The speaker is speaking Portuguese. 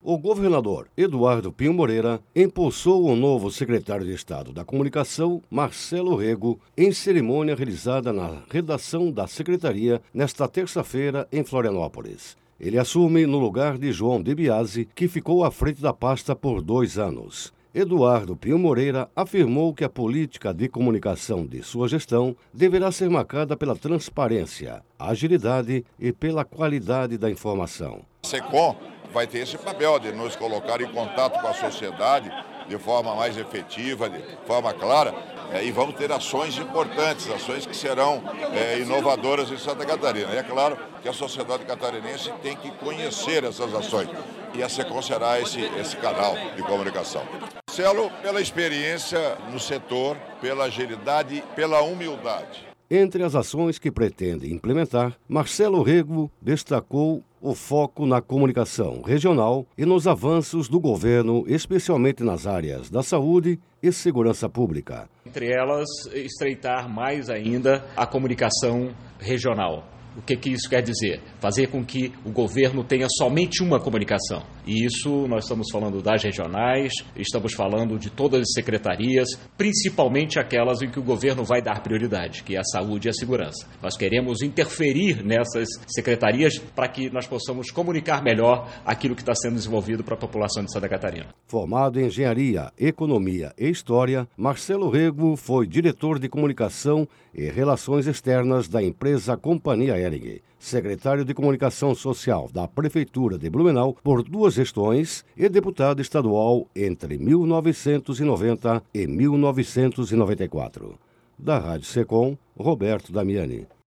O governador Eduardo Pinho Moreira impulsou o novo secretário de Estado da Comunicação, Marcelo Rego, em cerimônia realizada na redação da secretaria nesta terça-feira em Florianópolis. Ele assume no lugar de João de Biasi, que ficou à frente da pasta por 2 anos. Eduardo Pinho Moreira afirmou que a política de comunicação de sua gestão deverá ser marcada pela transparência, agilidade e pela qualidade da informação. SECOM vai ter esse papel de nos colocar em contato com a sociedade de forma mais efetiva, de forma clara, e vamos ter ações importantes, ações que serão inovadoras em Santa Catarina. E é claro que a sociedade catarinense tem que conhecer essas ações, e a SECOM será esse canal de comunicação. Marcelo, pela experiência no setor, pela agilidade, pela humildade. Entre as ações que pretende implementar, Marcelo Rego destacou o foco na comunicação regional e nos avanços do governo, especialmente nas áreas da saúde e segurança pública. Entre elas, estreitar mais ainda a comunicação regional. O que isso quer dizer? Fazer com que o governo tenha somente uma comunicação. E isso nós estamos falando das regionais, estamos falando de todas as secretarias, principalmente aquelas em que o governo vai dar prioridade, que é a saúde e a segurança. Nós queremos interferir nessas secretarias para que nós possamos comunicar melhor aquilo que está sendo desenvolvido para a população de Santa Catarina. Formado em Engenharia, Economia e História, Marcelo Rego foi diretor de Comunicação e Relações Externas da empresa Companhia Hering, secretário de Comunicação Social da Prefeitura de Blumenau por 2 gestões e deputado estadual entre 1990 e 1994. Da Rádio SECOM, Roberto Damiani.